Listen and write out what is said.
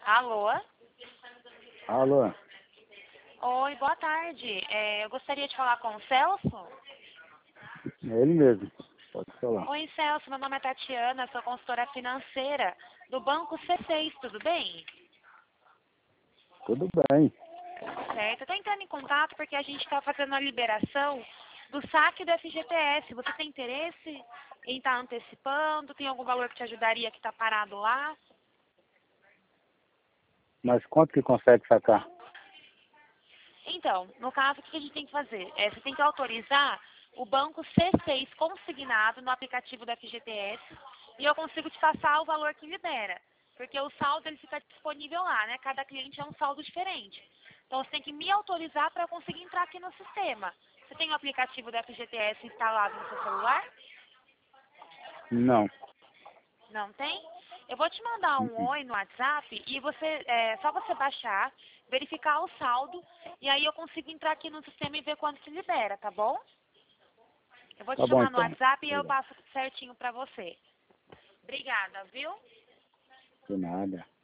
Alô? Alô, Oi, boa tarde. Eu gostaria de falar com o Celso. é ele mesmo. Pode falar. Oi, Celso, meu nome é Tatiana, sou consultora financeira do Banco C6, tudo bem? Tudo bem. Certo, eu tô entrando em contato porque a gente está fazendo a liberação do saque do FGTS. Você tem interesse em estar antecipando? Tem algum valor que te ajudaria que está parado lá? Mas quanto que consegue sacar? Então, no caso, o que a gente tem que fazer? Você tem que autorizar o banco C6 consignado no aplicativo do FGTS e eu consigo te passar o valor que libera. Porque o saldo ele fica disponível lá, né? Cada cliente é um saldo diferente. Então, você tem que me autorizar para eu conseguir entrar aqui no sistema. Você tem o aplicativo do FGTS instalado no seu celular? Não. Não tem? Eu vou te mandar um oi no WhatsApp e só você baixar, verificar o saldo e aí eu consigo entrar aqui no sistema e ver quanto se libera, tá bom? Eu vou te Tá bom chamar no então. WhatsApp e eu Obrigado. passo certinho pra você. Obrigada, viu? De nada.